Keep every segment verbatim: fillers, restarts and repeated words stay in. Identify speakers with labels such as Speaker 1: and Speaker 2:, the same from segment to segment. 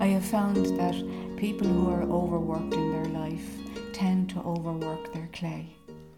Speaker 1: I have found that people who are overworked in their life tend to overwork their clay.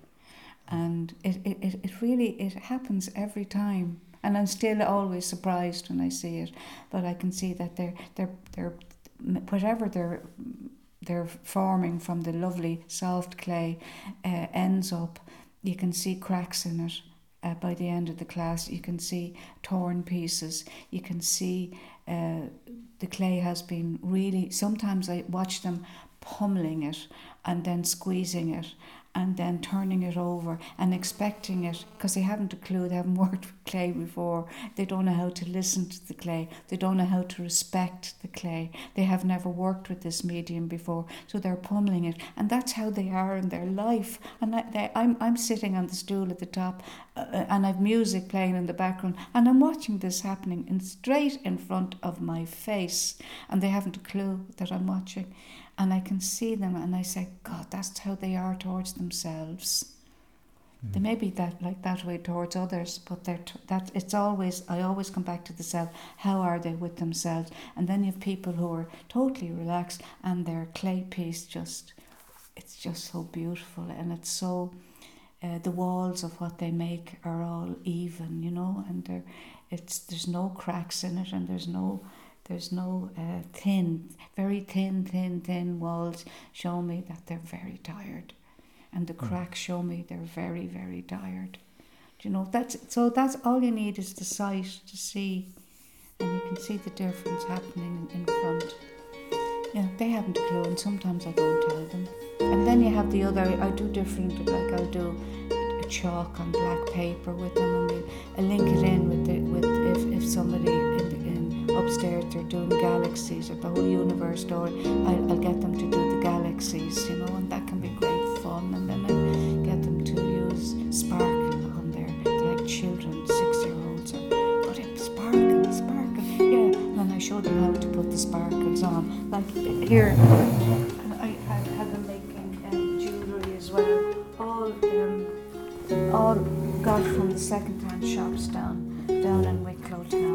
Speaker 1: And it, it, it, it really, it happens every time. And I'm still always surprised when I see it. But I can see that they're, they're, they're whatever they're, they're forming from the lovely soft clay uh, ends up, you can see cracks in it. Uh, by the end of the class, you can see torn pieces. You can see uh, the clay has been really, sometimes I watch them pummeling it and then squeezing it and then turning it over and expecting it, because they haven't a clue, they haven't worked with clay before, they don't know how to listen to the clay, they don't know how to respect the clay, they have never worked with this medium before, so they're pummeling it, and that's how they are in their life. And I, they, I'm, I'm sitting on the stool at the top uh, and I've music playing in the background, and I'm watching this happening in straight in front of my face, and they haven't a clue that I'm watching. And I can see them and I say, God, that's how they are towards themselves. Mm. They may be that like that way towards others, but they're t- that it's always, I always come back to the self. How are they with themselves? And then you have people who are totally relaxed and their clay piece just, it's just so beautiful. And it's so, uh, the walls of what they make are all even, you know, and they're, it's, there's no cracks in it, and there's no, There's no uh, thin, very thin, thin, thin walls show me that they're very tired. And the cracks show me they're very, very tired. Do you know, that's so that's all you need is the sight to see. And you can see the difference happening in front. Yeah, they haven't a clue, and sometimes I don't tell them. And then you have the other, I do different, like I'll do a chalk on black paper with them, and we, I link it in with the, with if, if somebody in the, in upstairs they're doing galaxies or the whole universe story, I'll, I'll get them to do the galaxies, you know, and that can be great fun. And then I get them to use sparkle on there. They're like children, six-year-olds, or put in sparkle, sparkle, yeah. And then I show them how to put the sparkles on. Like here, and I, I have them making um, jewellery as well, all um, all got from the second-hand shops down down in Wicklow Town.